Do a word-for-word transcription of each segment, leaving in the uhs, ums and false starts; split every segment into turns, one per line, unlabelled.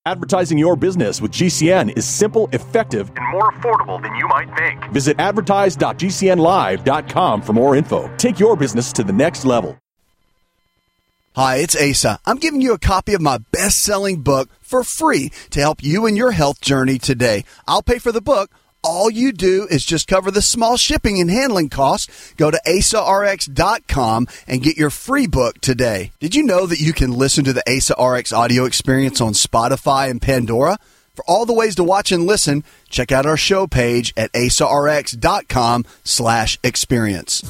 Advertising your business with G C N is simple, effective, and more affordable than you might think. Visit advertise dot g c n live dot com for more info. Take your business to the next level.
Hi, it's Asa. I'm giving you a copy of my best-selling book for free to help you in your health journey today. I'll pay for the book. All you do is just cover the small shipping and handling costs. Go to asa r x dot com and get your free book today. Did you know that you can listen to the Asa R X audio experience on Spotify and Pandora? For all the ways to watch and listen, check out our show page at asa r x dot com slash experience.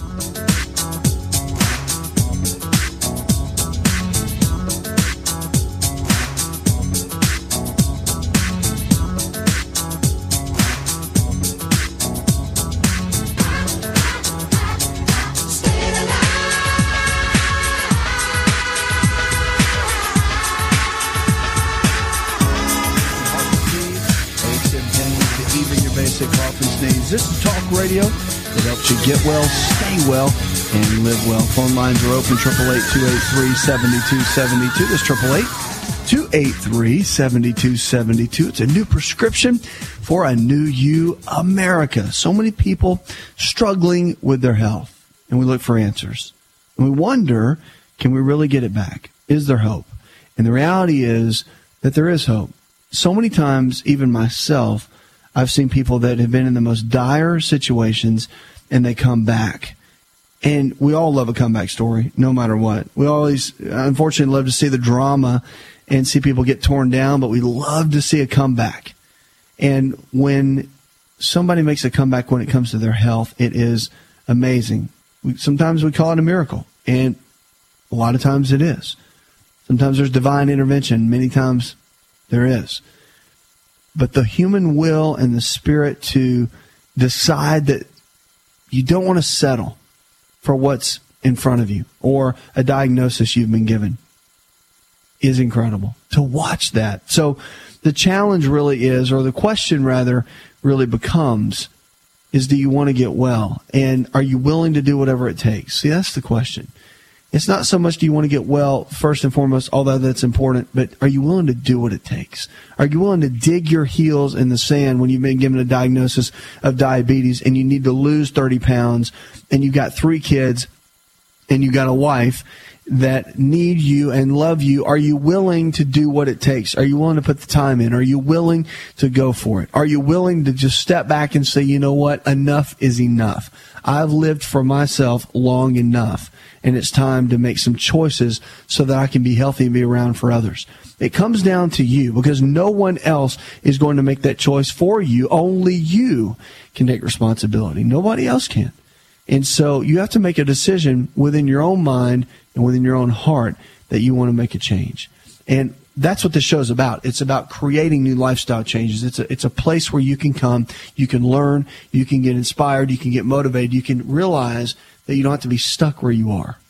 This is Talk Radio that helps you get well, stay well, and live well. Phone lines are open, eight eight eight, two eight three, seven two seven two. That's eight eight eight, two eight three, seven two seven two. It's a new prescription for a new you, America. So many people struggling with their health, and we look for answers. And we wonder, can we really get it back? Is there hope? And the reality is that there is hope. So many times, even myself, I've seen people that have been in the most dire situations, and they come back. And we all love a comeback story, no matter what. We always, unfortunately, love to see the drama and see people get torn down, but we love to see a comeback. And when somebody makes a comeback when it comes to their health, it is amazing. We, sometimes we call it a miracle, and a lot of times it is. Sometimes there's divine intervention. Many times there is. But the human will and the spirit to decide that you don't want to settle for what's in front of you or a diagnosis you've been given is incredible. To watch that. So the challenge really is, or the question rather, really becomes, is do you want to get well? And are you willing to do whatever it takes? See, that's the question. It's not so much do you want to get well, first and foremost, although that's important, but are you willing to do what it takes? Are you willing to dig your heels in the sand when you've been given a diagnosis of diabetes and you need to lose thirty pounds and you've got three kids and you've got a wife that need you and love you? Are you willing to do what it takes? Are you willing to put the time in? Are you willing to go for it? Are you willing to just step back and say, you know what, enough is enough? I've lived for myself long enough, and it's time to make some choices so that I can be healthy and be around for others. It comes down to you, because no one else is going to make that choice for you. Only you can take responsibility. Nobody else can. And so you have to make a decision within your own mind and within your own heart that you want to make a change. And that's what this show is about. It's about creating new lifestyle changes. It's a, it's a place where you can come, you can learn, you can get inspired, you can get motivated, you can realize that you don't have to be stuck where you are,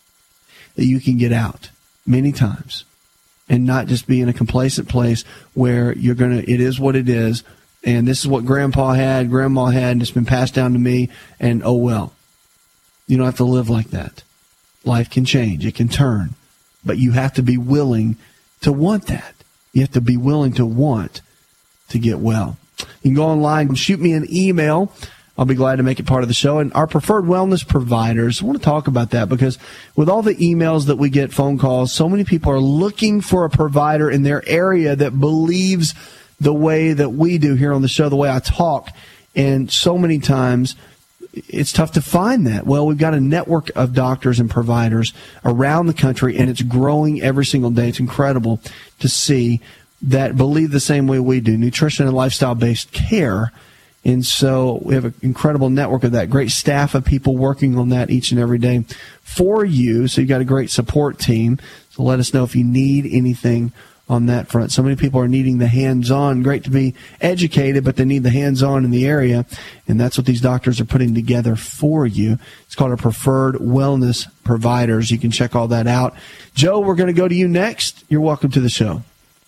that you can get out many times and not just be in a complacent place where you're going to, it is what it is, and this is what grandpa had, grandma had, and it's been passed down to me, and oh well. You don't have to live like that. Life can change. It can turn. But you have to be willing to want that. You have to be willing to want to get well. You can go online and shoot me an email. I'll be glad to make it part of the show. And our preferred wellness providers, I want to talk about that because with all the emails that we get, phone calls, so many people are looking for a provider in their area that believes the way that we do here on the show, the way I talk. And so many times it's tough to find that. Well, we've got a network of doctors and providers around the country, and it's growing every single day. It's incredible to see that believe the same way we do, nutrition and lifestyle-based care. And so we have an incredible network of that, great staff of people working on that each and every day for you. So you've got a great support team. So let us know if you need anything on that front. So many people are needing the hands-on. Great to be educated, but they need the hands-on in the area, and that's what these doctors are putting together for you. It's called our Preferred Wellness Providers. You can check all that out. Joe, we're going to go to you next. You're welcome to the show.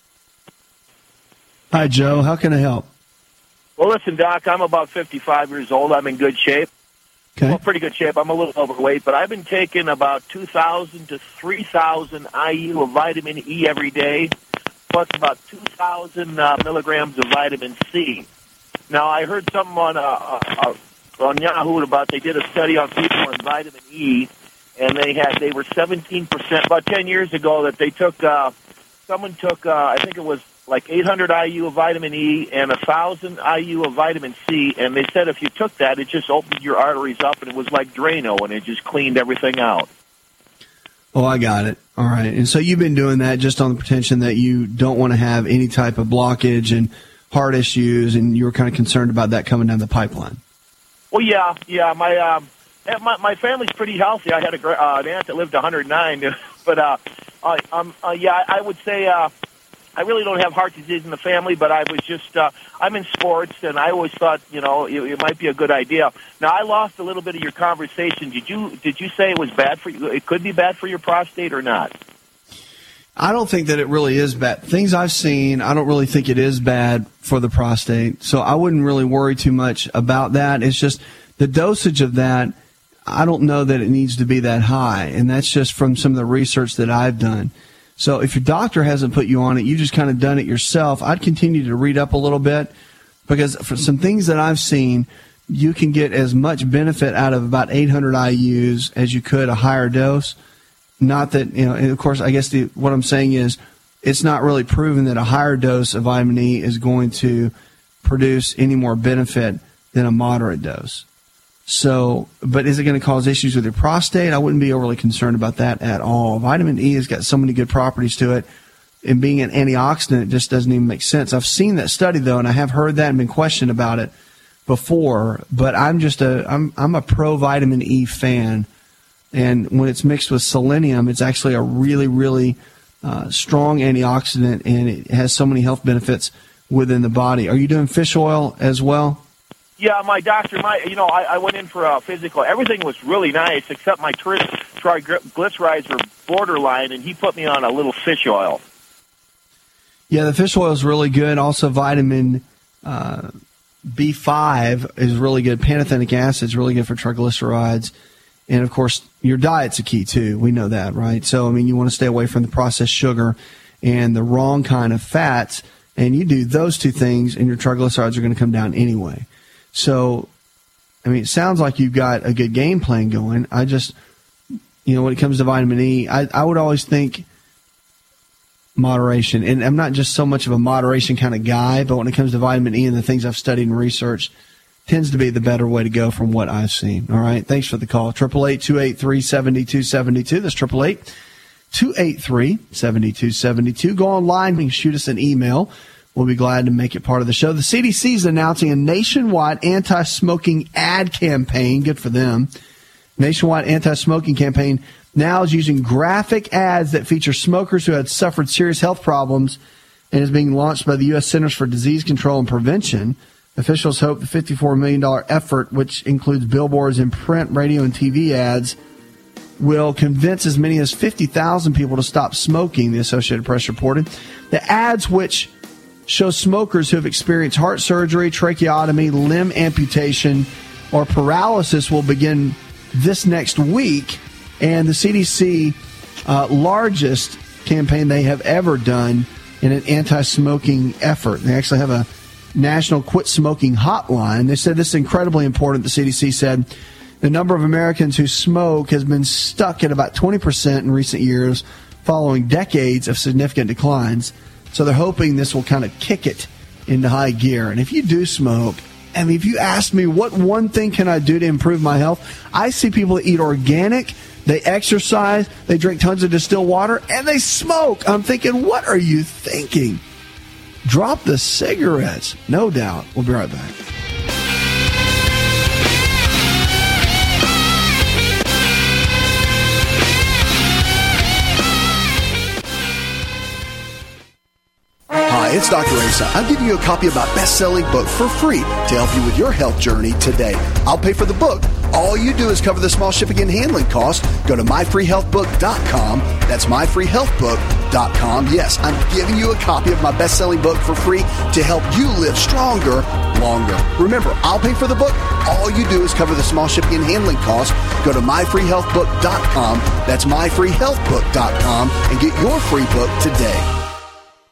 Hi, Joe. How can I help?
Well, listen, Doc, I'm about fifty-five years old. I'm in good shape.
Okay.
Well, pretty good shape. I'm a little overweight, but I've been taking about two thousand to three thousand I U of vitamin E every day. plus about two thousand uh, milligrams of vitamin C. Now, I heard something on uh, uh, on Yahoo about they did a study on people on vitamin E, and they had they were seventeen percent about ten years ago that they took uh, someone took uh, I think it was like eight hundred I U of vitamin E and one thousand I U of vitamin C, and they said if you took that, it just opened your arteries up, and it was like Drano, and it just cleaned everything out.
Oh, I got it. All right. And so you've been doing that just on the pretension that you don't want to have any type of blockage and heart issues, and you were kind of concerned about that coming down the pipeline.
Well, yeah, yeah. My um, my, my family's pretty healthy. I had a, uh, an aunt that lived one hundred nine, but uh, uh, um, uh, yeah, I would say uh, I really don't have heart disease in the family, but I was just uh, I'm in sports, and I always thought, you know, it, it might be a good idea. Now, I lost a little bit of your conversation. Did you did you say it was bad for you? It could be bad for your prostate or not?
I don't think that it really is bad. Things I've seen, I don't really think it is bad for the prostate. So I wouldn't really worry too much about that. It's just the dosage of that, I don't know that it needs to be that high. And that's just from some of the research that I've done. So if your doctor hasn't put you on it, you just kind of done it yourself, I'd continue to read up a little bit, because for some things that I've seen, you can get as much benefit out of about eight hundred I U's as you could a higher dose. Not that, you know, and of course, I guess the, what I'm saying is it's not really proven that a higher dose of vitamin E is going to produce any more benefit than a moderate dose. So, but is it going to cause issues with your prostate? I wouldn't be overly concerned about that at all. Vitamin E has got so many good properties to it, and being an antioxidant, it just doesn't even make sense. I've seen that study, though, and I have heard that and been questioned about it before, but I'm just a, I'm, I'm a pro vitamin E fan. And when it's mixed with selenium, it's actually a really, really uh, strong antioxidant, and it has so many health benefits within the body. Are you doing fish oil as well?
Yeah, my doctor, my you know, I, I went in for a physical. Everything was really nice, except my tri- triglycerides were borderline, and he put me on a little fish oil.
Yeah, the fish oil is really good. Also, vitamin uh, B five is really good. Pantothenic acid is really good for triglycerides. And, of course, your diet's a key, too. We know that, right? So, I mean, you want to stay away from the processed sugar and the wrong kind of fats. And you do those two things, and your triglycerides are going to come down anyway. So, I mean, it sounds like you've got a good game plan going. I just, you know, when it comes to vitamin E, I, I would always think moderation. And I'm not just so much of a moderation kind of guy, but when it comes to vitamin E and the things I've studied and researched, tends to be the better way to go from what I've seen. All right. Thanks for the call. eight eight eight, two eight three, seven two seven two. That's eight eight eight, two eight three, seven two seven two. Go online and shoot us an email. We'll be glad to make it part of the show. The C D C is announcing a nationwide anti-smoking ad campaign. Good for them. Nationwide anti-smoking campaign now is using graphic ads that feature smokers who had suffered serious health problems, and is being launched by the U S Centers for Disease Control and Prevention. Officials hope the fifty-four million dollars effort, which includes billboards and print, radio, and T V ads, will convince as many as fifty thousand people to stop smoking, the Associated Press reported. The ads, which show smokers who have experienced heart surgery, tracheotomy, limb amputation, or paralysis, will begin this next week. And the C D C, uh, largest campaign they have ever done in an anti-smoking effort. They actually have a National Quit Smoking Hotline. They said this is incredibly important. The C D C said the number of Americans who smoke has been stuck at about twenty percent in recent years, following decades of significant declines. So they're hoping this will kind of kick it into high gear. And if you do smoke, I mean, if you ask me what one thing can I do to improve my health, I see people that eat organic, they exercise, they drink tons of distilled water, and they smoke. I'm thinking, what are you thinking? Drop the cigarettes. No doubt. We'll be right back.
Hi, it's Doctor Asa. I'm giving you a copy of my best-selling book for free to help you with your health journey today. I'll pay for the book. All you do is cover the small shipping and handling costs. Go to my free health book dot com. That's my free health book dot com. Yes, I'm giving you a copy of my best-selling book for free to help you live stronger, longer. Remember, I'll pay for the book. All you do is cover the small shipping and handling costs. Go to my free health book dot com. That's my free health book dot com and get your free book today.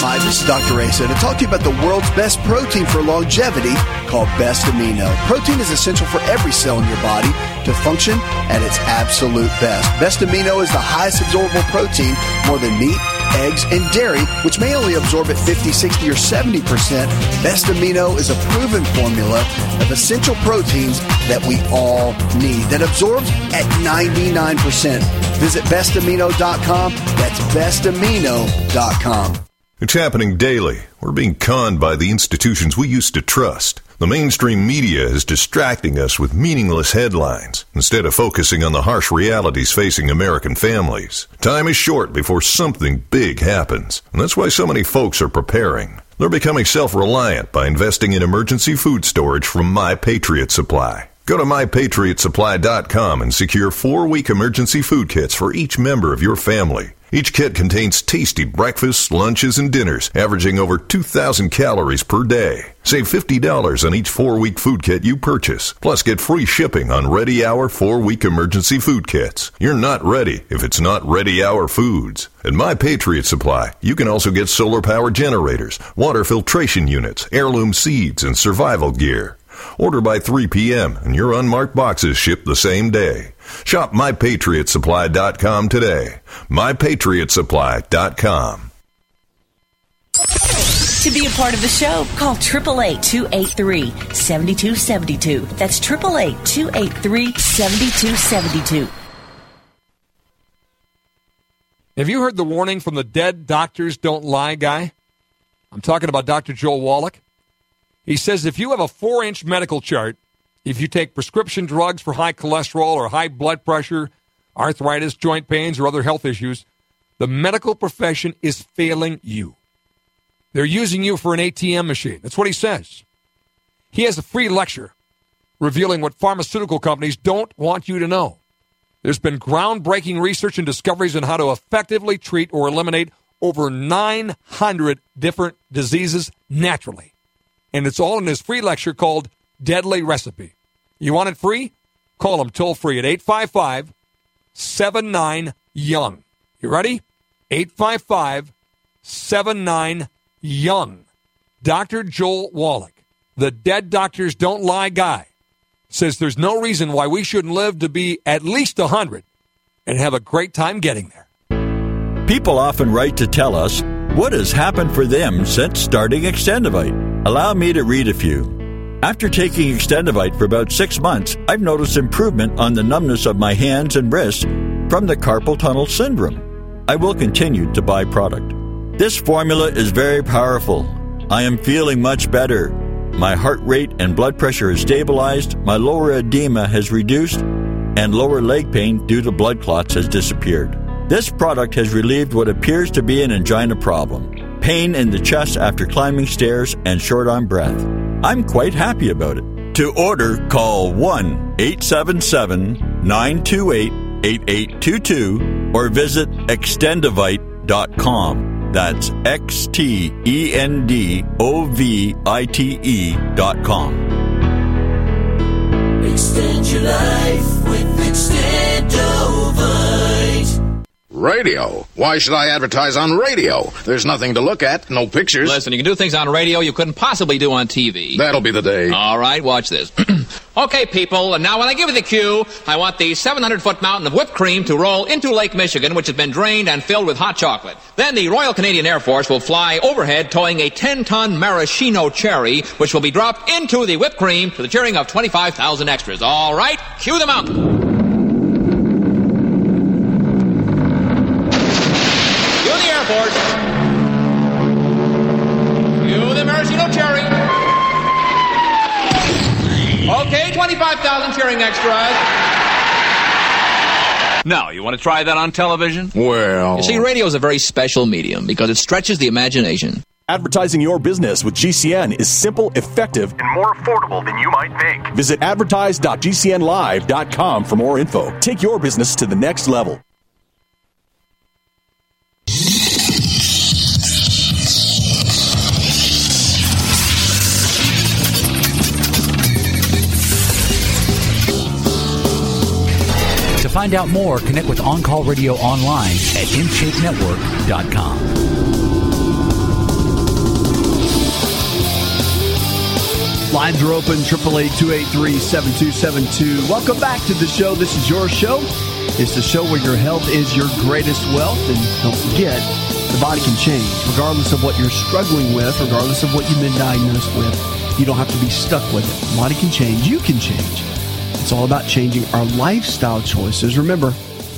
Hi, this is Doctor Asa to talk to you about the world's best protein for longevity called Best Amino. Protein is essential for every cell in your body to function at its absolute best. Best Amino is the highest absorbable protein, more than meat, eggs, and dairy, which may only absorb at fifty, sixty, or seventy percent. Best Amino is a proven formula of essential proteins that we all need that absorbs at ninety-nine percent. Visit best amino dot com. That's best amino dot com.
It's happening daily. We're being conned by the institutions we used to trust. The mainstream media is distracting us with meaningless headlines instead of focusing on the harsh realities facing American families. Time is short before something big happens, and that's why so many folks are preparing. They're becoming self-reliant by investing in emergency food storage from My Patriot Supply. Go to my patriot supply dot com and secure four-week emergency food kits for each member of your family. Each kit contains tasty breakfasts, lunches, and dinners, averaging over two thousand calories per day. Save fifty dollars on each four-week food kit you purchase. Plus, get free shipping on Ready Hour four-week emergency food kits. You're not ready if it's not Ready Hour Foods. At My Patriot Supply, you can also get solar power generators, water filtration units, heirloom seeds, and survival gear. Order by three p.m. and your unmarked boxes ship the same day. Shop my patriot supply dot com today. my patriot supply dot com.
To be a part of the show, call eight eight eight, two eight three, seven two seven two. That's eight eight eight, two eight three, seven two seven two.
Have you heard the warning from the Dead Doctors Don't Lie guy? I'm talking about Doctor Joel Wallach. He says if you have a four-inch medical chart, if you take prescription drugs for high cholesterol or high blood pressure, arthritis, joint pains, or other health issues, the medical profession is failing you. They're using you for an A T M machine. That's what he says. He has a free lecture revealing what pharmaceutical companies don't want you to know. There's been groundbreaking research and discoveries on how to effectively treat or eliminate over nine hundred different diseases naturally. And it's all in his free lecture called Deadly Recipe. You want it free? Call him toll free at eight five five, seven nine, young. You ready? eight five five, seven nine, young. Doctor Joel Wallach, the Dead Doctors Don't Lie guy, says there's no reason why we shouldn't live to be at least one hundred and have a great time getting there.
People often write to tell us what has happened for them since starting Extendivite. Allow me to read a few. After taking Extendivite for about six months, I've noticed improvement on the numbness of my hands and wrists from the carpal tunnel syndrome. I will continue to buy product. This formula is very powerful. I am feeling much better. My heart rate and blood pressure is stabilized, my lower edema has reduced, and lower leg pain due to blood clots has disappeared. This product has relieved what appears to be an angina problem, pain in the chest after climbing stairs, and short on breath. I'm quite happy about it. To order, call one eight seven seven, nine two eight, eight eight two two or visit extendivite dot com. That's X T E N D O V I T E dot com.
Extend your life with Extendovite.
Radio? Why should I advertise on radio? There's nothing to look at, no pictures.
Listen, you can do things on radio you couldn't possibly do on T V.
That'll be the day.
All right, watch this. Okay, people, and now when I give you the cue, I want the seven hundred foot mountain of whipped cream to roll into Lake Michigan, which has been drained and filled with hot chocolate. Then the Royal Canadian Air Force will fly overhead towing a ten ton maraschino cherry, which will be dropped into the whipped cream to the cheering of twenty-five thousand extras. All right, cue the mountain. Force. Cue the maraschino cherry. Okay, twenty-five thousand cheering extras. Now, you want to try that on television?
Well...
You see, radio is a very special medium because it stretches the imagination.
Advertising your business with G C N is simple, effective, and more affordable than you might think. Visit advertise dot g c n live dot com for more info. Take your business to the next level.
To find out more, connect with On Call Radio online at in shape network dot com.
Lines are open, eight eight eight, two eight three, seven two seven two. Welcome back to the show. This is your show. It's the show where your health is your greatest wealth. And don't forget, the body can change. Regardless of what you're struggling with, regardless of what you've been diagnosed with, you don't have to be stuck with it. The body can change. You can change. It's all about changing our lifestyle choices. Remember,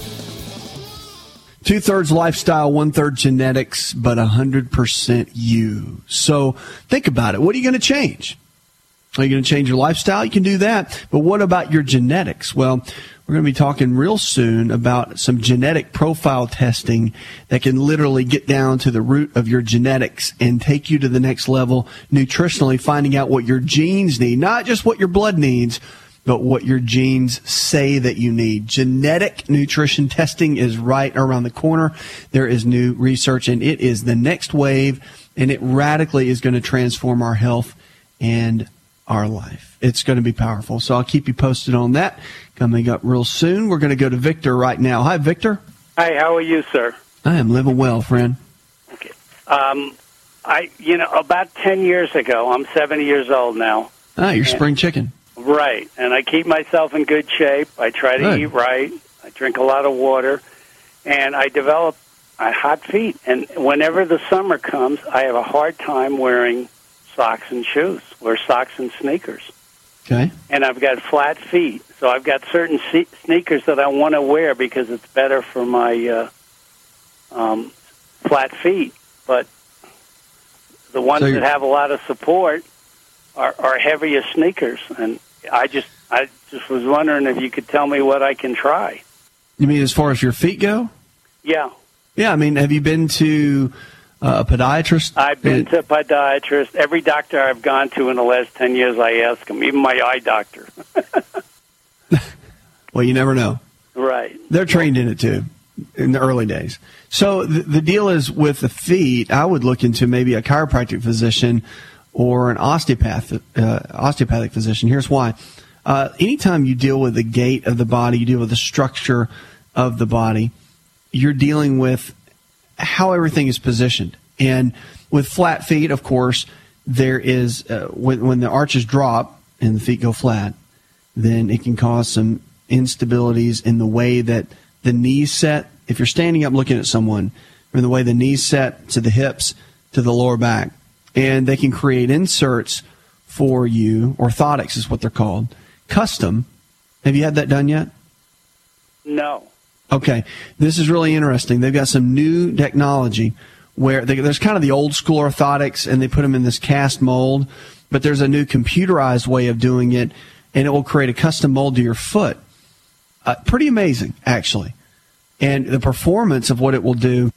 two-thirds lifestyle, one-third genetics, but one hundred percent you. So think about it. What are you going to change? Are you going to change your lifestyle? You can do that. But what about your genetics? Well, we're going to be talking real soon about some genetic profile testing that can literally get down to the root of your genetics and take you to the next level nutritionally, finding out what your genes need, not just what your blood needs, but what your genes say that you need. Genetic nutrition testing is right around the corner. There is new research, and it is the next wave, and it radically is going to transform our health and our life. It's going to be powerful. So I'll keep you posted on that. Coming up real soon, we're going to go to Victor right now. Hi, Victor.
Hi, how are you, sir?
I am living well, friend.
Okay. Um, I, you know, about ten years ago, I'm seventy years old now.
Ah, you're spring chicken.
Right, and I keep myself in good shape. I try to
Good.
eat right. I drink a lot of water, and I develop uh, hot feet. And whenever the summer comes, I have a hard time wearing socks and shoes, wear socks and sneakers.
Okay.
And I've got flat feet, so I've got certain se- sneakers that I want to wear because it's better for my uh, um, flat feet. But the ones
So
that have a lot of support are, are heavier sneakers, and I just I just was wondering if you could tell me what I can try.
You mean as far as your feet go?
Yeah.
Yeah, I mean, have you been to uh, a podiatrist?
I've been to a podiatrist. Every doctor I've gone to in the last ten years, I ask them, even my eye doctor.
Well, you never know.
Right.
They're trained in it, too, in the early days. So the, the deal is with the feet, I would look into maybe a chiropractic physician or an osteopath, uh, osteopathic physician. Here's why. Uh, anytime you deal with the gait of the body, you deal with the structure of the body, you're dealing with how everything is positioned. And with flat feet, of course, there is, uh, when, when the arches drop and the feet go flat, then it can cause some instabilities in the way that the knees set. If you're standing up looking at someone, or the way the knees set to the hips, to the lower back, and they can create inserts for you. Orthotics is what they're called. Custom. Have you had that done yet?
No.
Okay. This is really interesting. They've got some new technology where they, there's kind of the old school orthotics, and they put them in this cast mold, but there's a new computerized way of doing it, and it will create a custom mold to your foot. Uh, pretty amazing, actually. And the performance of what it will do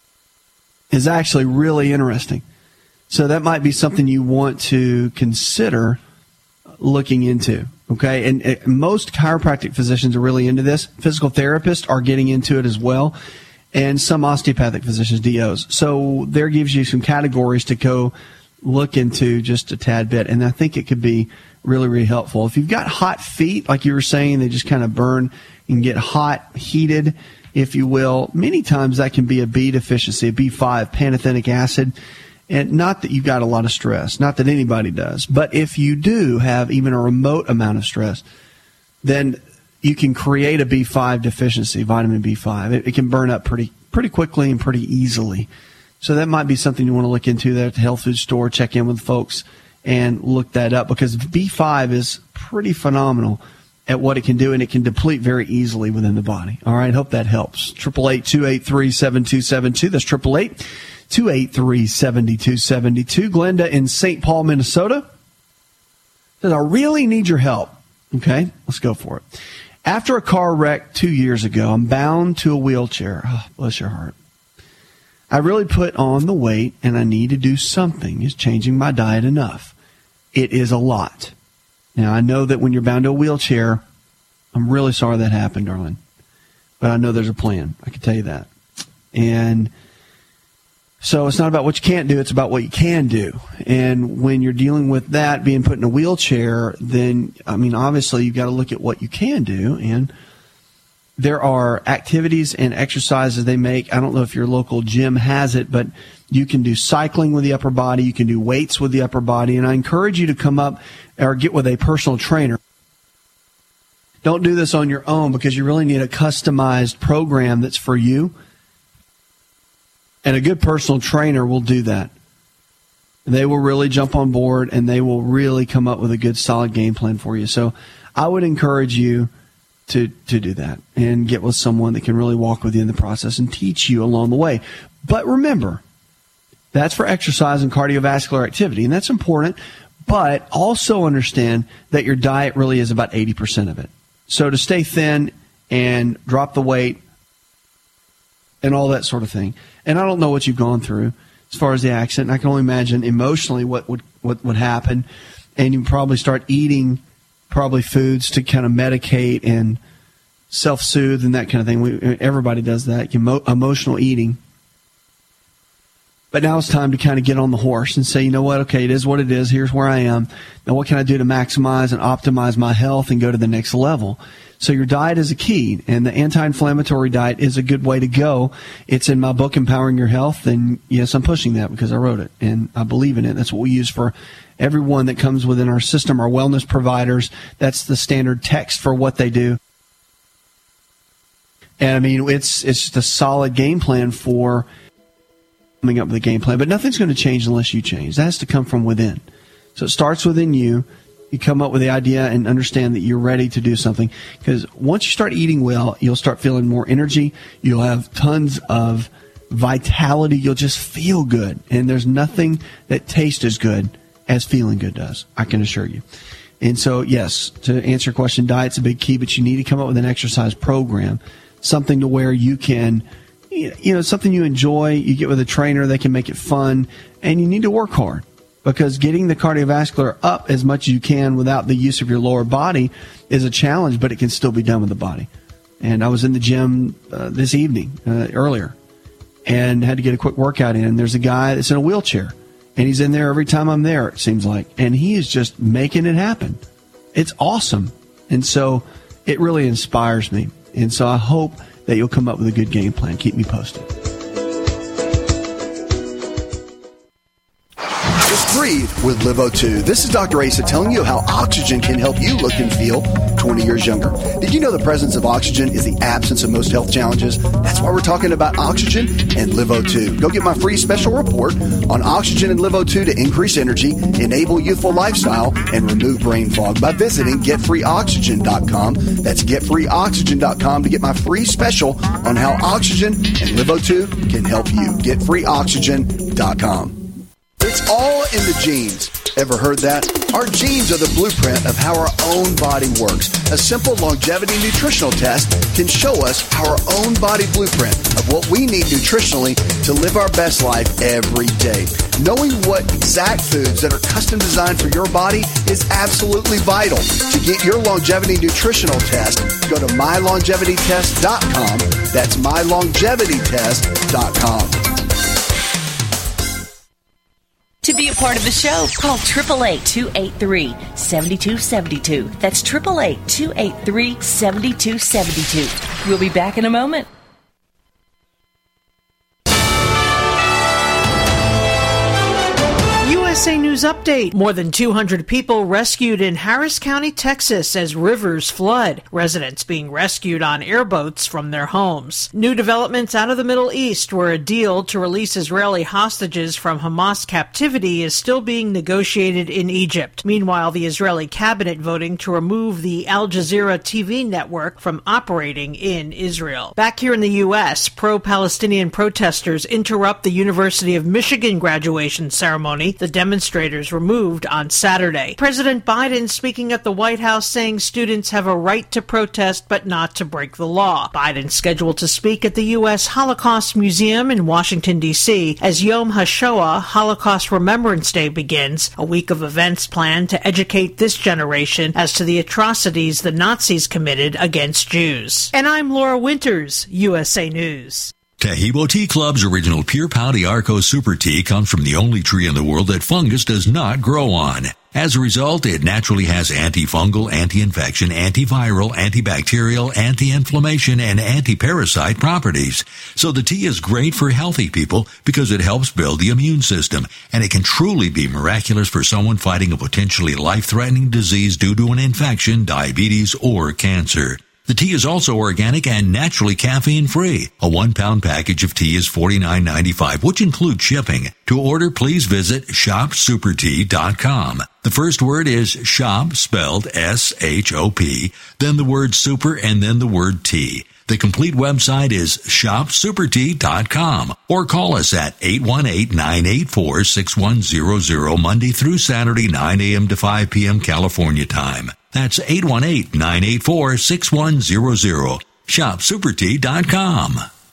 is actually really interesting. So that might be something you want to consider looking into, okay? And, and most chiropractic physicians are really into this. Physical therapists are getting into it as well, and some osteopathic physicians, D Os. So there gives you some categories to go look into just a tad bit, and I think it could be really, really helpful. If you've got hot feet, like you were saying, they just kind of burn and get hot, heated, if you will, many times that can be a B deficiency, a B five, pantothenic acid. And not that you've got a lot of stress, not that anybody does, but if you do have even a remote amount of stress, then you can create a B five deficiency, vitamin B five. It, it can burn up pretty pretty quickly and pretty easily. So that might be something you want to look into there at the health food store, check in with folks and look that up, because B five is pretty phenomenal at what it can do, and it can deplete very easily within the body. All right, hope that helps. eight eight eight, two eight three, seven two seven two. That's eight eight eight, two eight three, seven two seven two. Glenda in Saint Paul, Minnesota says, I really need your help. Okay, let's go for it. After a car wreck two years ago, I'm bound to a wheelchair. Oh, bless your heart. I really put on the weight, and I need to do something. Is changing my diet enough? It is a lot. Now, I know that when you're bound to a wheelchair, I'm really sorry that happened, darling. But I know there's a plan. I can tell you that. And so it's not about what you can't do. It's about what you can do. And when you're dealing with that, being put in a wheelchair, then, I mean, obviously you've got to look at what you can do. And there are activities and exercises they make. I don't know if your local gym has it, but You can do cycling with the upper body. You can do weights with the upper body. And I encourage you to come up or get with a personal trainer. Don't do this on your own because you really need a customized program that's for you. And a good personal trainer will do that. They will really jump on board and they will really come up with a good, solid game plan for you. So I would encourage you to, to do that and get with someone that can really walk with you in the process and teach you along the way. But remember, that's for exercise and cardiovascular activity, and that's important. But also understand that your diet really is about eighty percent of it. So to stay thin and drop the weight and all that sort of thing. And I don't know what you've gone through as far as the accident. I can only imagine emotionally what would what would happen. And you probably start eating probably foods to kind of medicate and self-soothe and that kind of thing. We, everybody does that, emo- emotional eating. But now it's time to kind of get on the horse and say, you know what, okay, it is what it is. Here's where I am. Now what can I do to maximize and optimize my health and go to the next level? So your diet is a key, and the anti-inflammatory diet is a good way to go. It's in my book, Empowering Your Health, and yes, I'm pushing that because I wrote it, and I believe in it. That's what we use for everyone that comes within our system, our wellness providers. That's the standard text for what they do. And, I mean, it's it's just a solid game plan for coming up with a game plan. But nothing's going to change unless you change. That has to come from within. So it starts within you. You come up with the idea and understand that you're ready to do something. Because once you start eating well, you'll start feeling more energy. You'll have tons of vitality. You'll just feel good. And there's nothing that tastes as good as feeling good does, I can assure you. And so, yes, to answer your question, diet's a big key, but you need to come up with an exercise program, something to where you can, you know, something you enjoy. You get with a trainer, they can make it fun, and you need to work hard. Because getting the cardiovascular up as much as you can without the use of your lower body is a challenge, but it can still be done with the body. And I was in the gym uh, this evening, uh, earlier, and had to get a quick workout in. There's a guy that's in a wheelchair, and he's in there every time I'm there, it seems like. And he is just making it happen. It's awesome. And so it really inspires me. And so I hope that you'll come up with a good game plan. Keep me posted.
Breathe with Live O two. This is Doctor Asa telling you how oxygen can help you look and feel twenty years younger. Did you know the presence of oxygen is the absence of most health challenges? That's why we're talking about oxygen and Live O two. Go get my free special report on oxygen and Live O two to increase energy, enable youthful lifestyle, and remove brain fog by visiting get free oxygen dot com. That's get free oxygen dot com to get my free special on how oxygen and Live O two can help you. get free oxygen dot com. It's all in the genes. Ever heard that? Our genes are the blueprint of how our own body works. A simple longevity nutritional test can show us our own body blueprint of what we need nutritionally to live our best life every day. Knowing what exact foods that are custom designed for your body is absolutely vital. To get your longevity nutritional test, go to my longevity test dot com. That's my longevity test dot com.
To be a part of the show, call eight eight eight, two eight three, seven two seven two. That's eight eight eight, two eight three, seven two seven two. We'll be back in a moment.
U S A News Update. More than two hundred people rescued in Harris County, Texas as rivers flood. Residents being rescued on airboats from their homes. New developments out of the Middle East, where a deal to release Israeli hostages from Hamas captivity is still being negotiated in Egypt. Meanwhile, the Israeli cabinet voting to remove the Al Jazeera T V network from operating in Israel. Back here in the U S, pro-Palestinian protesters interrupt the University of Michigan graduation ceremony. The demonstrators removed on Saturday. President Biden speaking at the White House saying students have a right to protest but not to break the law. Biden scheduled to speak at the U S Holocaust Museum in Washington, D C as Yom HaShoah, Holocaust Remembrance Day, begins, a week of events planned to educate this generation as to the atrocities the Nazis committed against Jews. And I'm Laura Winters, U S A News.
Tahibo Tea Club's original Pure Pau de Arco Super Tea comes from the only tree in the world that fungus does not grow on. As a result, it naturally has antifungal, anti-infection, antiviral, antibacterial, anti-inflammation, and anti-parasite properties. So the tea is great for healthy people because it helps build the immune system, and it can truly be miraculous for someone fighting a potentially life-threatening disease due to an infection, diabetes, or cancer. The tea is also organic and naturally caffeine-free. A one-pound package of tea is forty-nine ninety-five, which includes shipping. To order, please visit shop super tea dot com. The first word is shop, spelled S H O P, then the word super, and then the word tea. The complete website is shop super tea dot com, or call us at eight one eight, nine eight four, six one zero zero Monday through Saturday, nine a.m. to five p.m. California time. That's eight one eight, nine eight four, six one zero zero. shop super tea dot com.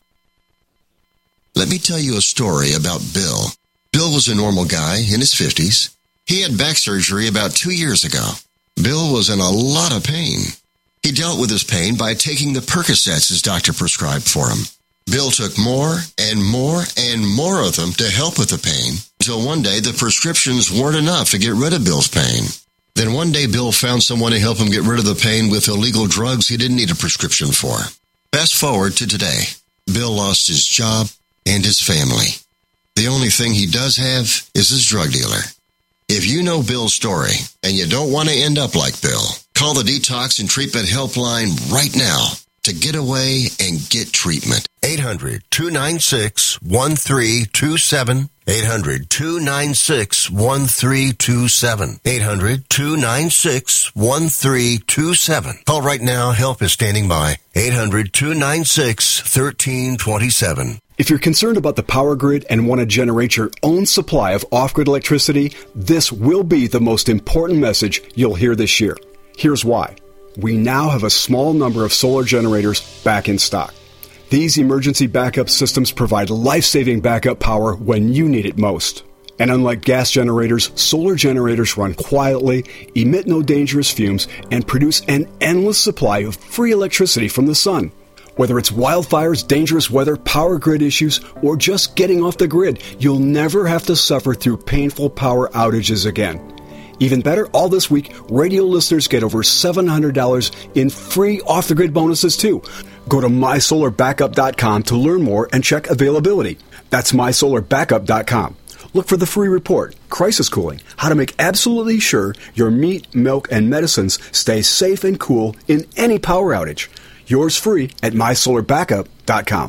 Let me tell you a story about Bill. Bill was a normal guy in his fifties. He had back surgery about two years ago. Bill was in a lot of pain. He dealt with his pain by taking the Percocets his doctor prescribed for him. Bill took more and more and more of them to help with the pain, until one day the prescriptions weren't enough to get rid of Bill's pain. Then one day Bill found someone to help him get rid of the pain with illegal drugs he didn't need a prescription for. Fast forward to today. Bill lost his job and his family. The only thing he does have is his drug dealer. If you know Bill's story and you don't want to end up like Bill, call the Detox and Treatment Helpline right now to get away and get treatment.
eight hundred, two nine six, one three two seven. eight hundred, two nine six, one three two seven. eight hundred, two nine six, one three two seven. Call right now. Help is standing by. eight hundred, two nine six, one three two seven.
If you're concerned about the power grid and want to generate your own supply of off-grid electricity, this will be the most important message you'll hear this year. Here's why. We now have a small number of solar generators back in stock. These emergency backup systems provide life-saving backup power when you need it most. And unlike gas generators, solar generators run quietly, emit no dangerous fumes, and produce an endless supply of free electricity from the sun. Whether it's wildfires, dangerous weather, power grid issues, or just getting off the grid, you'll never have to suffer through painful power outages again. Even better, all this week, radio listeners get over seven hundred dollars in free off-the-grid bonuses, too. Go to my solar backup dot com to learn more and check availability. That's my solar backup dot com. Look for the free report, Crisis Cooling, how to make absolutely sure your meat, milk, and medicines stay safe and cool in any power outage. Yours free at my solar backup dot com.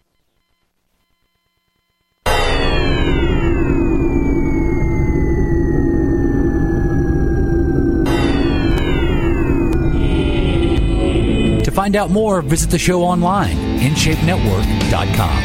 To find out more, visit the show online, in shape network dot com.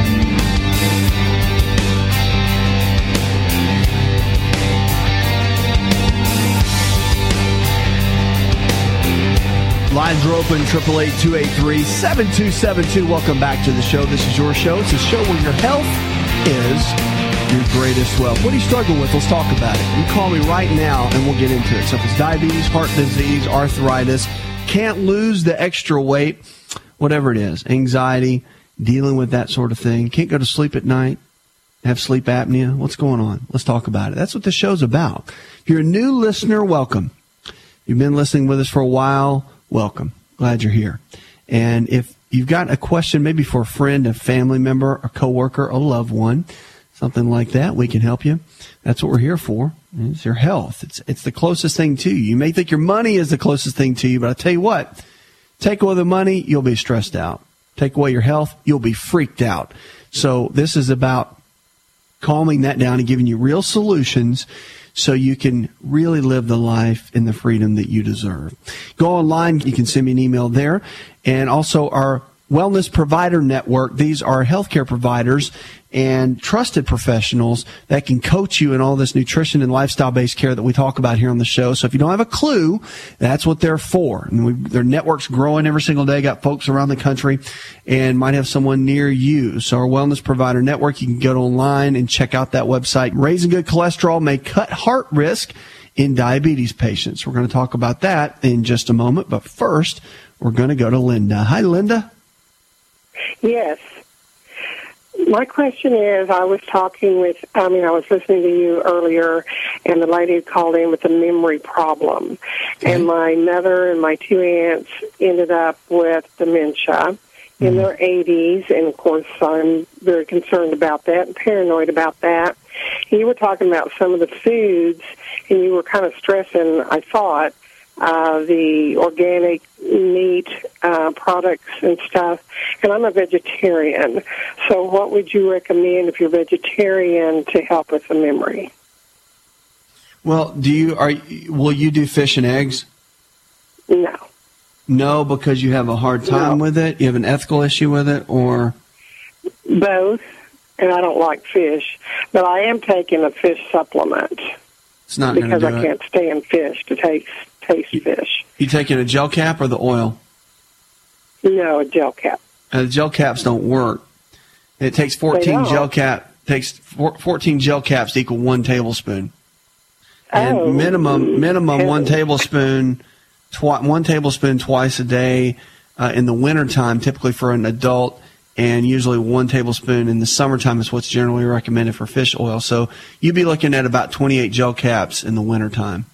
Lines are open, eight eight eight, two eight three, seven two seven two. Welcome back to the show. This is your show. It's a show where your health is your greatest wealth. What do you struggle with? Let's talk about it. You call me right now, and we'll get into it. So if it's diabetes, heart disease, arthritis, can't lose the extra weight, whatever it is, anxiety, dealing with that sort of thing, can't go to sleep at night, have sleep apnea, what's going on? Let's talk about it. That's what this show's about. If you're a new listener, welcome. You've been listening with us for a while, welcome. Glad you're here. And if you've got a question maybe for a friend, a family member, a coworker, a loved one, something like that, we can help you. That's what we're here for. It's your health. It's it's the closest thing to you. You may think your money is the closest thing to you, but I'll tell you what, take away the money, you'll be stressed out. Take away your health, you'll be freaked out. So this is about calming that down and giving you real solutions so you can really live the life and the freedom that you deserve. Go online. You can send me an email there. And also our Wellness Provider Network. These are healthcare providers and trusted professionals that can coach you in all this nutrition and lifestyle-based care that we talk about here on the show. So if you don't have a clue, that's what they're for. And we, their network's growing every single day. Got folks around the country and might have someone near you. So our Wellness Provider Network, you can go online and check out that website. Raising good cholesterol may cut heart risk in diabetes patients. We're going to talk about that in just a moment. But first, we're going to go to Linda. Hi, Linda.
Yes. my question is, I was talking with, I mean, I was listening to you earlier, and the lady called in with a memory problem. Okay. And my mother and my two aunts ended up with dementia in mm-hmm. their eighties, and, of course, I'm very concerned about that and paranoid about that. And you were talking about some of the foods, and you were kind of stressing, I thought, uh, the organic meat uh, products and stuff. And I'm a vegetarian. So what would you recommend if you're vegetarian to help with the memory?
Well, do you are will you do fish and eggs?
No.
No, because you have a hard time no. with it? You have an ethical issue with it, or?
Both, and I don't like fish. But I am taking a fish supplement.
It's not
because
do
I
it.
can't stand fish to taste taste fish.
You taking a gel cap or the oil?
No, a gel cap.
Uh, the gel caps don't work. It takes fourteen gel cap takes fourteen gel caps to equal one tablespoon. And
oh,
minimum minimum
heavens.
one tablespoon twi- one tablespoon twice a day uh, in the wintertime, typically for an adult, and usually one tablespoon in the summertime is what's generally recommended for fish oil. So you'd be looking at about twenty-eight gel caps in the wintertime.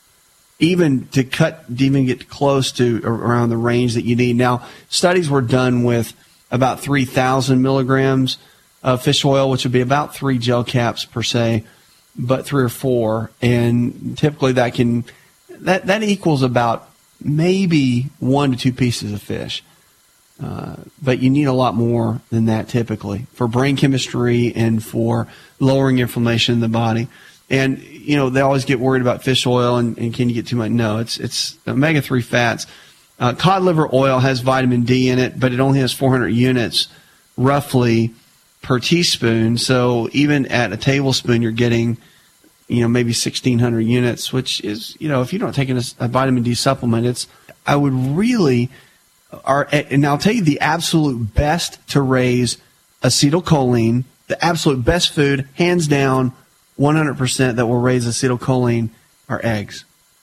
Even to cut, to even get close to around the range that you need. Now, studies were done with about three thousand milligrams of fish oil, which would be about three gel caps per se, but three or four. And typically that can, that, that equals about maybe one to two pieces of fish. Uh, but you need a lot more than that typically for brain chemistry and for lowering inflammation in the body. And, you know, they always get worried about fish oil and, and can you get too much? No, it's it's omega three fats. Uh, cod liver oil has vitamin D in it, but it only has four hundred units roughly per teaspoon. So even at a tablespoon, you're getting, you know, maybe sixteen hundred units, which is, you know, if you don't take a, a vitamin D supplement, it's, I would really, are, and I'll tell you the absolute best to raise acetylcholine, the absolute best food, hands down, one hundred percent that will raise acetylcholine are eggs.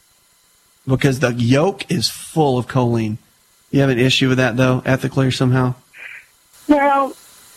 Because the yolk is full of choline. You have an issue with that, though, ethically or somehow?
Well,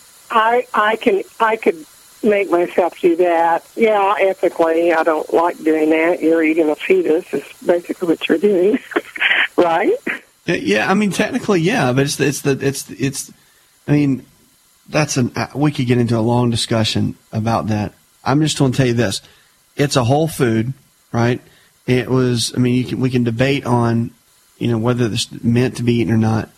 I I can I could make myself do that. Yeah, ethically, I don't like doing that. You're eating a fetus is basically what you're doing, right?
Yeah, I mean, technically, yeah, but it's it's the it's it's. I mean, that's an we could get into a long discussion about that. I'm just going to tell you this: it's a whole food, right? It was. I mean, you can, we can debate on, you know, whether it's meant to be eaten or not,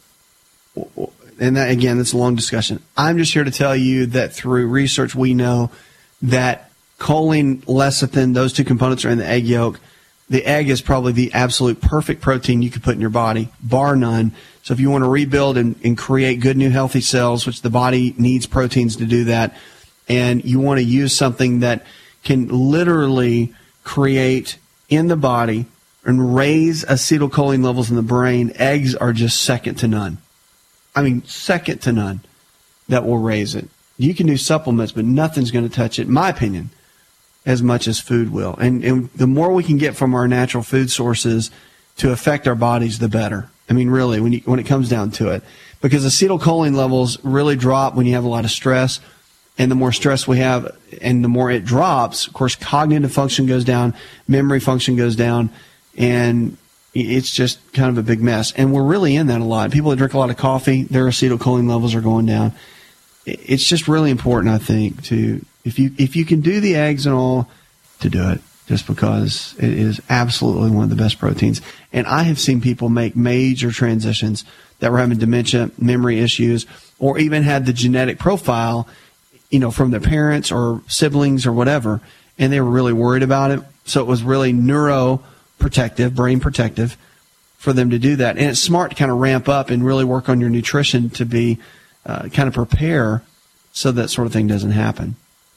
and that again, that's a long discussion. I'm just here to tell you that through research, we know that choline, lecithin, those two components are in the egg yolk. The egg is probably the absolute perfect protein you could put in your body, bar none. So if you want to rebuild and, and create good new healthy cells, which the body needs proteins to do that, and you want to use something that can literally create in the body and raise acetylcholine levels in the brain, eggs are just second to none. I mean, second to none that will raise it. You can do supplements, but nothing's going to touch it, in my opinion, as much as food will. And, and the more we can get from our natural food sources to affect our bodies, the better. I mean, really, when you, when it comes down to it. Because acetylcholine levels really drop when you have a lot of stress. And the more stress we have and the more it drops, of course, cognitive function goes down, memory function goes down, and it's just kind of a big mess. And we're really in that a lot. People that drink a lot of coffee, their acetylcholine levels are going down. It's just really important, I think, to if you if you can do the eggs and all, to do it, just because it is absolutely one of the best proteins. And I have seen people make major transitions that were having dementia, memory issues, or even had the genetic profile, you know, from their parents or siblings or whatever, and they were really worried about it. So it was really neuroprotective, brain protective for them to do that. And it's smart to kind of ramp up and really work on your nutrition to be uh, kind of prepare so that sort of thing doesn't happen.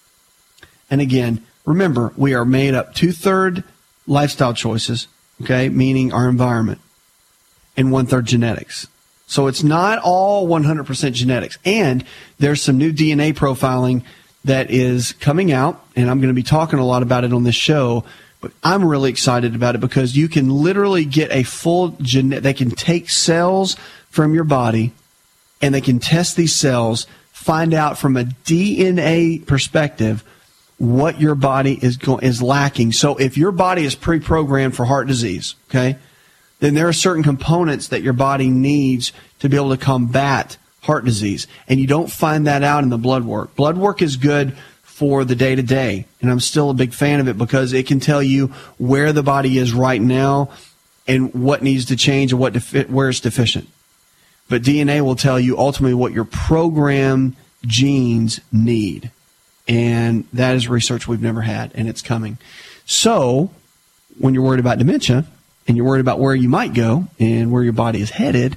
And again, remember, we are made up two-thirds lifestyle choices, okay, meaning our environment, and one-third genetics. So it's not all one hundred percent genetics. And there's some new D N A profiling that is coming out, and I'm going to be talking a lot about it on this show, but I'm really excited about it because you can literally get a full genetic, they can take cells from your body, and they can test these cells find out from a D N A perspective what your body is go- is lacking. So if your body is pre-programmed for heart disease, okay, then there are certain components that your body needs to be able to combat heart disease. And you don't find that out in the blood work. Blood work is good for the day-to-day, and I'm still a big fan of it because it can tell you where the body is right now and what needs to change and what defi- where it's deficient. But D N A will tell you ultimately what your programmed genes need. And that is research we've never had, and it's coming. So when you're worried about dementia and you're worried about where you might go and where your body is headed,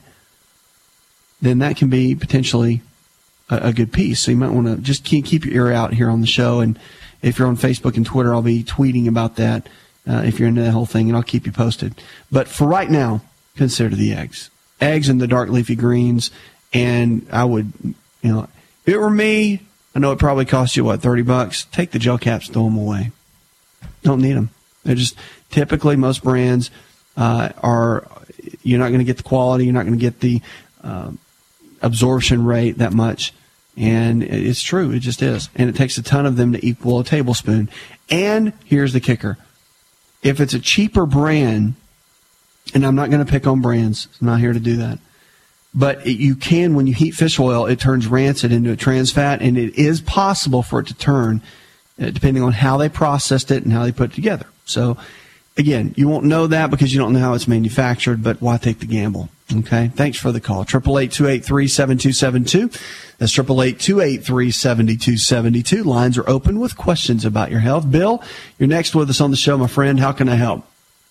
then that can be potentially a, a good piece. So you might want to just keep, keep your ear out here on the show. And if you're on Facebook and Twitter, I'll be tweeting about that uh, if you're into that whole thing, and I'll keep you posted. But for right now, consider the eggs. Eggs and the dark leafy greens. And I would, you know, if it were me, I know it probably costs you, what, thirty bucks? Take the gel caps, throw them away. Don't need them. They're just, typically most brands uh, are, you're not going to get the quality, you're not going to get the uh, absorption rate that much. And it's true, it just is. And it takes a ton of them to equal a tablespoon. And here's the kicker. If it's a cheaper brand, and I'm not going to pick on brands, I'm not here to do that. But it, you can, when you heat fish oil, it turns rancid into a trans fat, and it is possible for it to turn, uh, depending on how they processed it and how they put it together. So, again, you won't know that because you don't know how it's manufactured, but why take the gamble? Okay? Thanks for the call. eight eight eight, two eight three, seven two seven two. That's eight eight eight, two eight three, seven two seven two. Lines are open with questions about your health. Bill, you're next with us on the show, my friend. How can I help?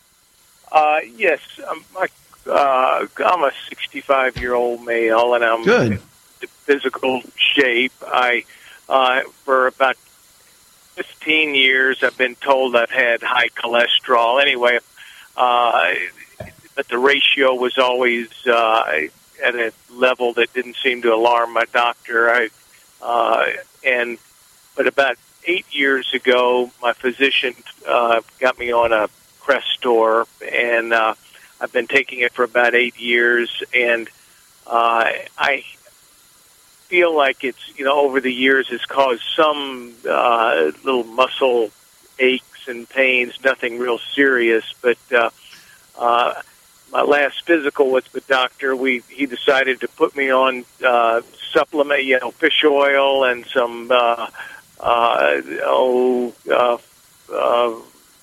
Uh, yes, um, I Uh, I'm a sixty-five-year-old male, and I'm
Good.
in physical shape. I, uh, for about fifteen years, I've been told I've had high cholesterol. Anyway, uh, but the ratio was always uh, at a level that didn't seem to alarm my doctor. I, uh, and but about eight years ago, my physician uh, got me on a Crestor, and uh, I've been taking it for about eight years, and uh, I feel like it's, you know, over the years has caused some uh, little muscle aches and pains, nothing real serious. But uh, uh, my last physical with the doctor, we he decided to put me on uh, supplement, you know, fish oil and some, uh, uh, oh, uh, uh,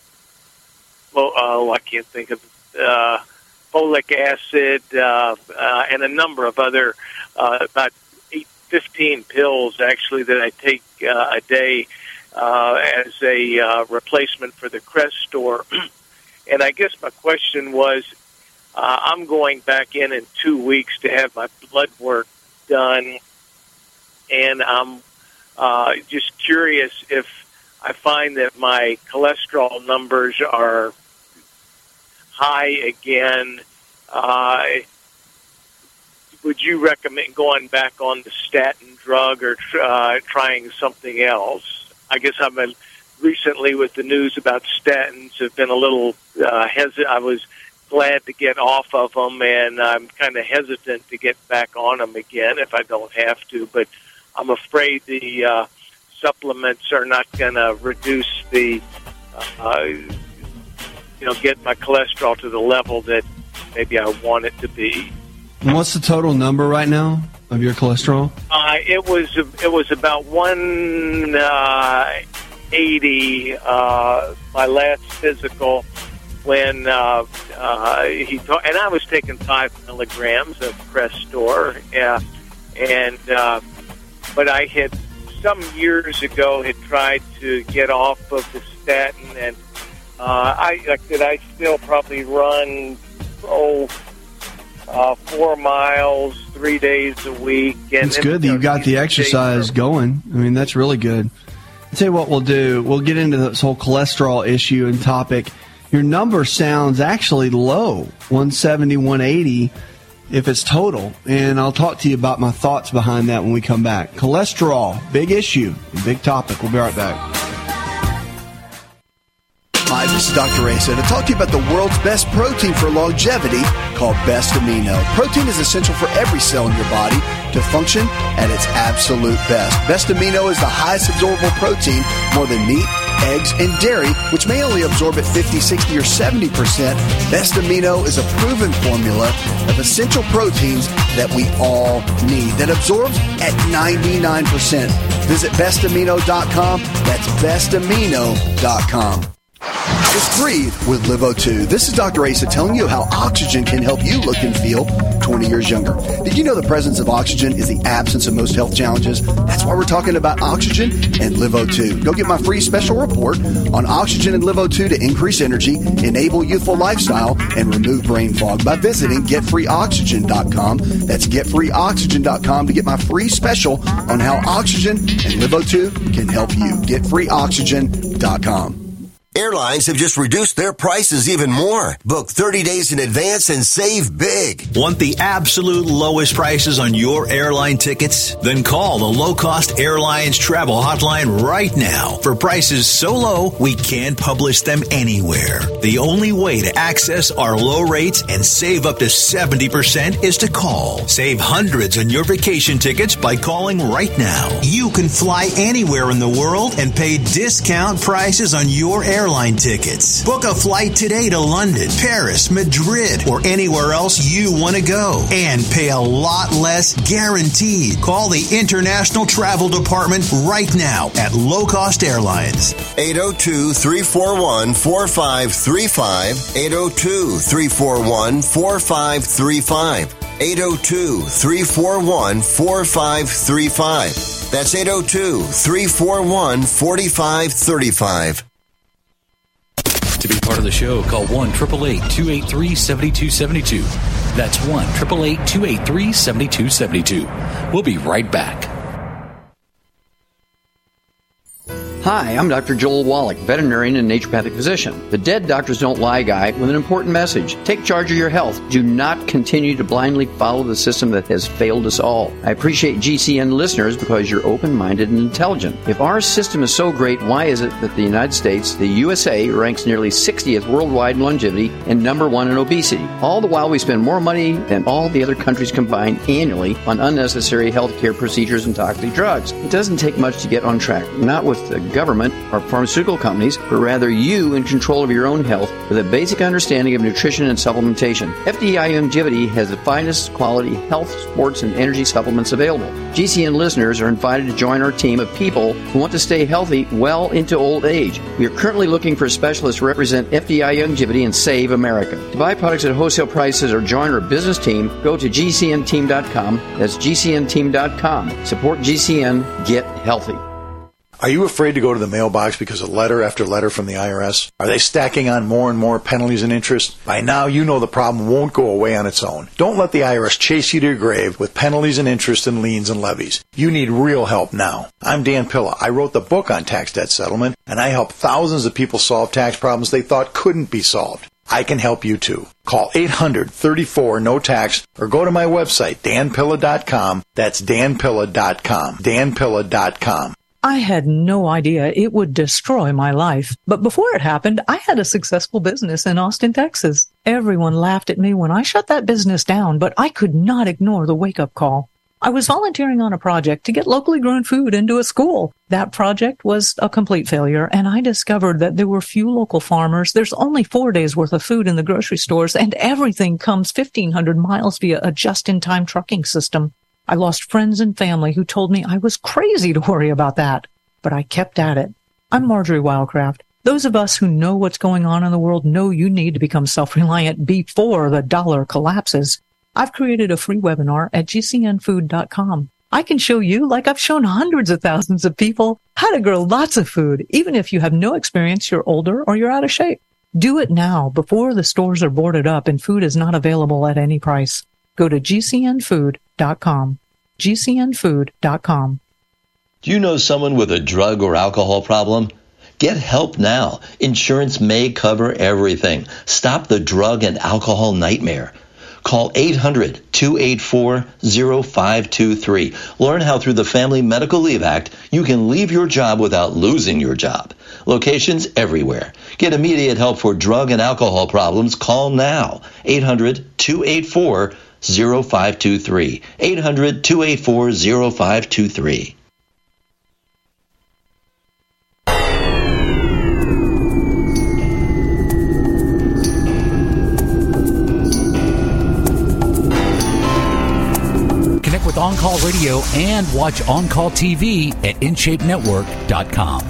well, oh, I can't think of uh, folic acid, uh, uh, and a number of other, uh, about eight, fifteen pills, actually, that I take uh, a day uh, as a uh, replacement for the Crestor. And I guess my question was, uh, I'm going back in in two weeks to have my blood work done, and I'm uh, just curious if I find that my cholesterol numbers are high again. Uh, would you recommend going back on the statin drug or uh, trying something else? I guess I've been recently with the news about statins have been a little uh, hesitant. I was glad to get off of them, and I'm kind of hesitant to get back on them again if I don't have to. But I'm afraid the uh, supplements are not going to reduce the uh, you know, get my cholesterol to the level that maybe I want it to be.
And what's the total number right now of your cholesterol?
Uh, it was it was about one eighty. Uh, my last physical, when uh, uh, he thought, and I was taking five milligrams of Crestor, uh, and uh, but I had some years ago had tried to get off of the statin and. Uh, I like that. I still probably run oh uh, four miles three days a week. And
it's good that you got the exercise going. I mean, that's really good. I'll tell you what we'll do. We'll get into this whole cholesterol issue and topic. Your number sounds actually low, one seventy, one eighty, if it's total. And I'll talk to you about my thoughts behind that when we come back. Cholesterol, big issue, big topic. We'll be right back.
Hi, this is Doctor Asa to talk to you about the world's best protein for longevity called Best Amino. Protein is essential for every cell in your body to function at its absolute best. Best Amino is the highest absorbable protein, more than meat, eggs, and dairy, which may only absorb at fifty, sixty, or seventy percent. Best Amino is a proven formula of essential proteins that we all need that absorbs at ninety-nine percent. Visit best amino dot com. That's best amino dot com. Just breathe with Live O two. This is Doctor Asa telling you how oxygen can help you look and feel twenty years younger. Did you know the presence of oxygen is the absence of most health challenges? That's why we're talking about oxygen and Live O two. Go get my free special report on oxygen and Live O two to increase energy, enable youthful lifestyle, and remove brain fog by visiting get free oxygen dot com. That's get free oxygen dot com to get my free special on how oxygen and Live O two can help you. get free oxygen dot com.
Airlines have just reduced their prices even more. Book thirty days in advance and save big.
Want the absolute lowest prices on your airline tickets? Then call the Low Cost Airlines Travel Hotline right now for prices so low we can't publish them anywhere. The only way to access our low rates and save up to seventy percent is to call. Save hundreds on your vacation tickets by calling right now. You can fly anywhere in the world and pay discount prices on your airline airline tickets. Book a flight today to London, Paris, Madrid, or anywhere else you want to go and pay a lot less guaranteed. Call the International Travel Department right now at Low Cost Airlines.
eight oh two, three four one, four five three five. eight oh two, three four one, four five three five. eight oh two, three four one, four five three five. That's eight oh two, three four one, four five three five.
To be part of the show, call one eight eight eight, two eight three, seven two seven two. That's one eight eight eight, two eight three, seven two seven two. We'll be right back.
Hi, I'm Doctor Joel Wallach, veterinarian and naturopathic physician. The Dead Doctors Don't Lie guy with an important message. Take charge of your health. Do not continue to blindly follow the system that has failed us all. I appreciate G C N listeners because you're open-minded and intelligent. If our system is so great, why is it that the United States, the U S A, ranks nearly sixtieth worldwide in longevity and number one in obesity? All the while we spend more money than all the other countries combined annually on unnecessary health care procedures and toxic drugs. It doesn't take much to get on track. Not with the government or pharmaceutical companies, but rather you in control of your own health with a basic understanding of nutrition and supplementation. F D I Longevity has the finest quality health, sports, and energy supplements available. G C N listeners are invited to join our team of people who want to stay healthy well into old age. We are currently looking for specialists to represent F D I Longevity and Save America. To buy products at wholesale prices or join our business team, go to G C N team dot com. That's G C N team dot com. Support G C N. Get healthy.
Are you afraid to go to the mailbox because of letter after letter from the I R S? Are they stacking on more and more penalties and interest? By now, you know the problem won't go away on its own. Don't let the I R S chase you to your grave with penalties and interest and liens and levies. You need real help now. I'm Dan Pilla. I wrote the book on tax debt settlement, and I help thousands of people solve tax problems they thought couldn't be solved. I can help you too. Call eight hundred, thirty-four, no tax or go to my website, dan pilla dot com. That's dan pilla dot com. dan pilla dot com.
I had no idea it would destroy my life. But before it happened, I had a successful business in Austin, Texas. Everyone laughed at me when I shut that business down, but I could not ignore the wake-up call. I was volunteering on a project to get locally grown food into a school. That project was a complete failure, and I discovered that there were few local farmers. There's only four days worth of food in the grocery stores, and everything comes fifteen hundred miles via a just-in-time trucking system. I lost friends and family who told me I was crazy to worry about that, but I kept at it. I'm Marjorie Wildcraft. Those of us who know what's going on in the world know you need to become self-reliant before the dollar collapses. I've created a free webinar at G C N food dot com. I can show you, like I've shown hundreds of thousands of people, how to grow lots of food, even if you have no experience, you're older, or you're out of shape. Do it now before the stores are boarded up and food is not available at any price. Go to G C N food dot com. G C N food dot com.
Do you know someone with a drug or alcohol problem? Get help now. Insurance may cover everything. Stop the drug and alcohol nightmare. Call eight hundred, two eight four, zero five two three. Learn how through the Family Medical Leave Act you can leave your job without losing your job. Locations everywhere. Get immediate help for drug and alcohol problems. Call now. eight hundred, two eight four, zero five two three. eight hundred, two eight four, zero five two three.
Connect with On Call Radio and watch On Call T V at in shape network dot com.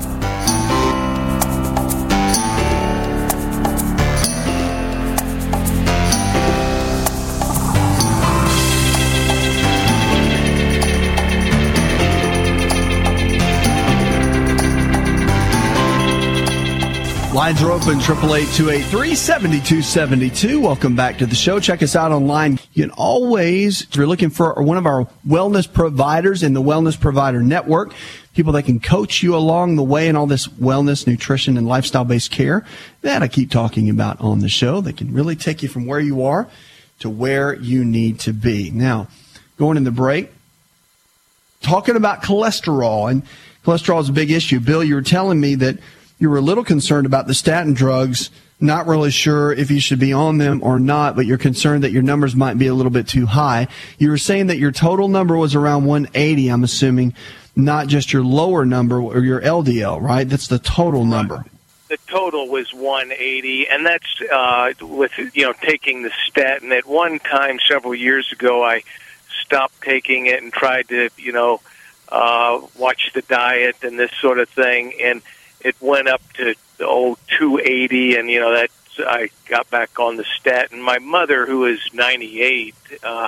Lines are open, eight eight eight, two eight three, seven two seven two. Welcome back to the show. Check us out online. You can always, if you're looking for one of our wellness providers in the Wellness Provider Network, people that can coach you along the way in all this wellness, nutrition, and lifestyle-based care that I keep talking about on the show. They can really take you from where you are to where you need to be. Now, going in the break, talking about cholesterol, and cholesterol is a big issue. Bill, you were telling me that you were a little concerned about the statin drugs, not really sure if you should be on them or not, but you're concerned that your numbers might be a little bit too high. You were saying that your total number was around one eighty, I'm assuming, not just your lower number or your L D L, right? That's the total number.
The total was one eighty, and that's uh, with, you know, taking the statin. At one time, several years ago, I stopped taking it and tried to, you know, uh, watch the diet and this sort of thing, and it went up to oh two eighty, and you know that I got back on the statin. My mother, who is ninety-eight, uh,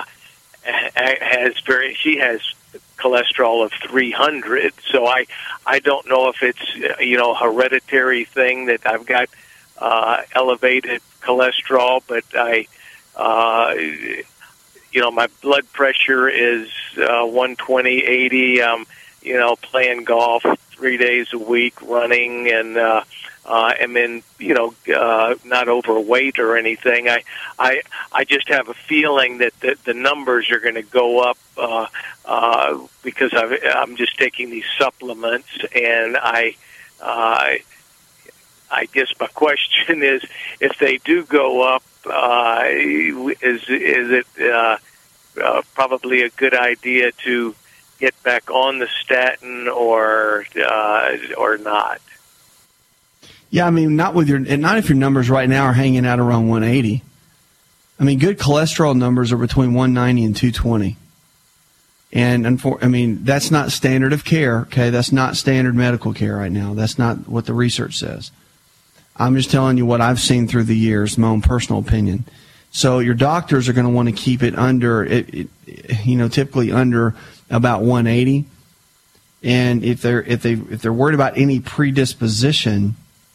has very she has cholesterol of three hundred. So I I don't know if it's you know a hereditary thing that I've got uh, elevated cholesterol, but I uh, you know my blood pressure is uh, one twenty eighty. Um, you know playing golf three days a week, running, and uh, uh, am in, you know, uh, not overweight or anything. I, I, I just have a feeling that the, the numbers are going to go up uh, uh, because I've, I'm just taking these supplements, and I, uh, I guess my question is, if they do go up, uh, is is it uh, uh, probably a good idea to get back on the statin or uh, or not?
Yeah, I mean, not with your, not if your numbers right now are hanging out around one eighty. I mean, good cholesterol numbers are between one ninety and two twenty. And, unfor- I mean, that's not standard of care, okay? That's not standard medical care right now. That's not what the research says. I'm just telling you what I've seen through the years, my own personal opinion. So your doctors are going to want to keep it under, it, it, you know, typically under about one eighty, and if they're if they if they're worried about any predisposition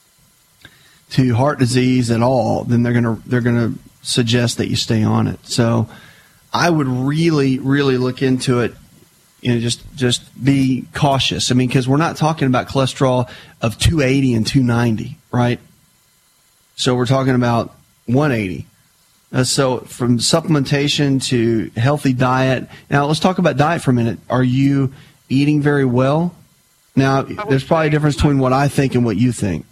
to heart disease at all, then they're gonna they're gonna suggest that you stay on it. So I would really really look into it. You know, just just be cautious. I mean, because we're not talking about cholesterol of two eighty and two ninety, right? So we're talking about one eighty. Uh, so from supplementation to healthy diet. Now, let's talk about diet for a minute. Are you eating very well? Now, there's probably a difference between what I think and what you think.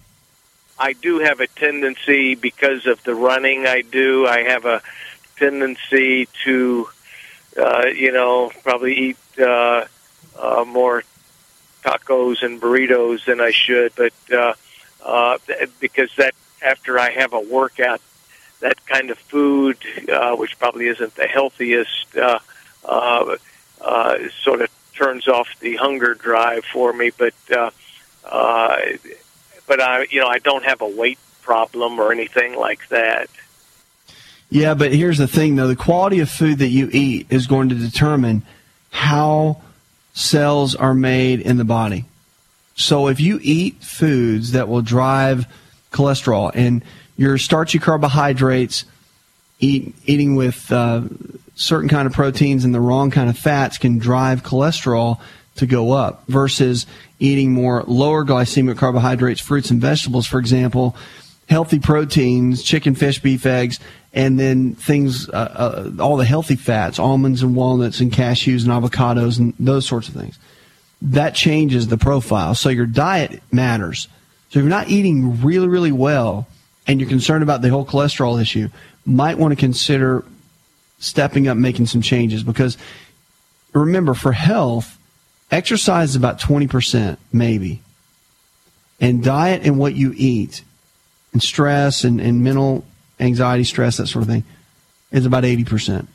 I do have a tendency, because of the running I do, I have a tendency to, uh, you know, probably eat uh, uh, more tacos and burritos than I should. But uh, uh, because that after I have a workout, that kind of food, uh, which probably isn't the healthiest, uh, uh, uh, sort of turns off the hunger drive for me. But uh, uh, but I, you know, I don't have a weight problem or anything like that.
Yeah, but here's the thing, though: the quality of food that you eat is going to determine how cells are made in the body. So if you eat foods that will drive cholesterol, and your starchy carbohydrates, eat, eating with uh, certain kind of proteins and the wrong kind of fats can drive cholesterol to go up, versus eating more lower glycemic carbohydrates, fruits and vegetables, for example, healthy proteins, chicken, fish, beef, eggs, and then things, uh, uh, all the healthy fats, almonds and walnuts and cashews and avocados and those sorts of things. that changes the profile. So your diet matters. So if you're not eating really, really well and you're concerned about the whole cholesterol issue, might want to consider stepping up, making some changes. Because remember, for health, exercise is about twenty percent maybe. And diet and what you eat and stress and, and mental anxiety, stress, that sort of thing, is about eighty percent.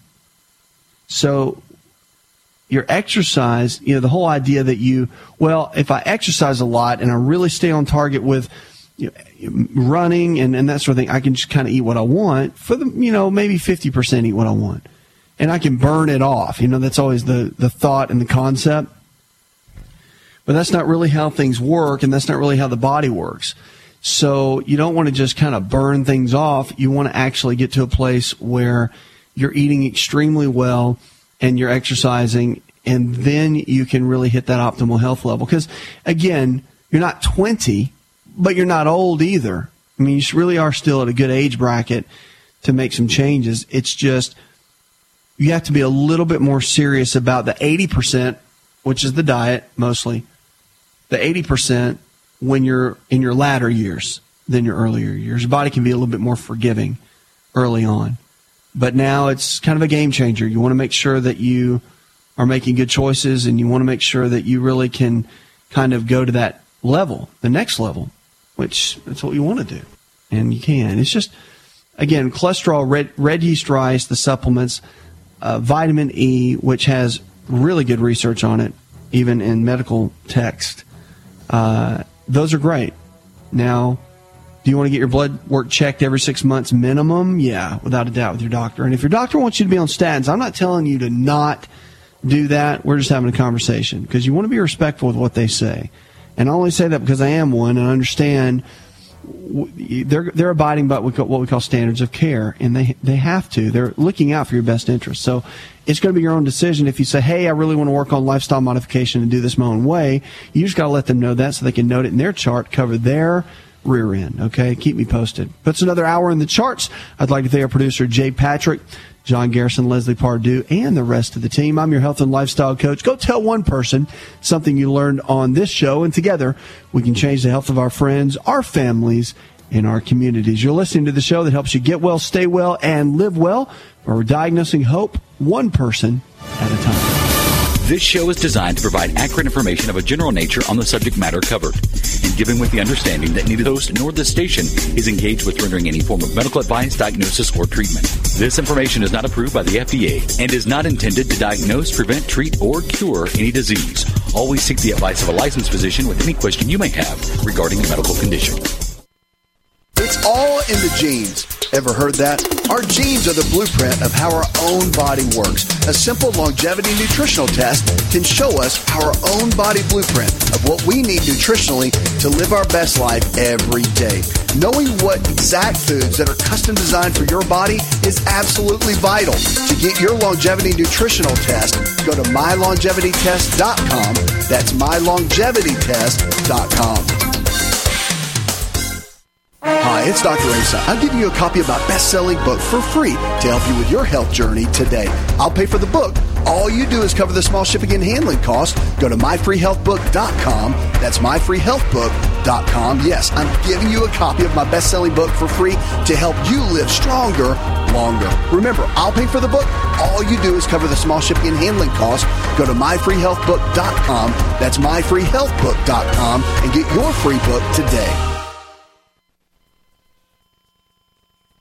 So your exercise, you know, the whole idea that you, well, if I exercise a lot and I really stay on target with you know, running and, and that sort of thing, I can just kind of eat what I want for the, you know, maybe fifty percent eat what I want. And I can burn it off. You know, that's always the, the thought and the concept. But that's not really how things work, and that's not really how the body works. So you don't want to just kind of burn things off. You want to actually get to a place where you're eating extremely well and you're exercising, and then you can really hit that optimal health level. Because, again, you're not twenty, but you're not old either. I mean, you really are still at a good age bracket to make some changes. It's just you have to be a little bit more serious about the eighty percent, which is the diet mostly, the eighty percent when you're in your latter years than your earlier years. Your body can be a little bit more forgiving early on. But now it's kind of a game changer. You want to make sure that you are making good choices, and you want to make sure that you really can kind of go to that level, the next level, which that's what you want to do. And you can. It's just, again, cholesterol, red, red yeast rice, the supplements, uh, vitamin E, which has really good research on it, even in medical text. Uh, those are great. Now, do you want to get your blood work checked every six months minimum? Yeah, without a doubt with your doctor. And if your doctor wants you to be on statins, I'm not telling you to not do that. We're just having a conversation because you want to be respectful with what they say. And I only say that because I am one and I understand they're they're abiding by what we call standards of care, and they they have to. They're looking out for your best interest. So it's going to be your own decision. If you say, hey, I really want to work on lifestyle modification and do this my own way, you just got to let them know that so they can note it in their chart, cover their rear end. Okay, keep me posted. Puts another hour in the charts. I'd like to thank our producer, Jay Patrick, John Garrison, Leslie Pardue, and the rest of the team. I'm your health and lifestyle coach. Go tell one person something you learned on this show, and together we can change the health of our friends, our families, and our communities. You're listening to the show that helps you get well, stay well, and live well, where we're diagnosing hope one person at a time.
This show is designed to provide accurate information of a general nature on the subject matter covered, and given with the understanding that neither the host nor the station is engaged with rendering any form of medical advice, diagnosis, or treatment. This information is not approved by the F D A and is not intended to diagnose, prevent, treat, or cure any disease. Always seek the advice of a licensed physician with any question you may have regarding a medical condition.
It's all in the genes. Ever heard that? Our genes are the blueprint of how our own body works. A simple longevity nutritional test can show us our own body blueprint of what we need nutritionally to live our best life every day. Knowing what exact foods that are custom designed for your body is absolutely vital. To get your longevity nutritional test, go to my longevity test dot com. That's my longevity test dot com. Hi, it's Doctor Asa. I'm giving you a copy of my best-selling book for free to help you with your health journey today. I'll pay for the book. All you do is cover the small shipping and handling costs. Go to my free health book dot com. That's my free health book dot com. Yes, I'm giving you a copy of my best-selling book for free to help you live stronger, longer. Remember, I'll pay for the book. All you do is cover the small shipping and handling costs. Go to my free health book dot com. That's my free health book dot com and get your free book today.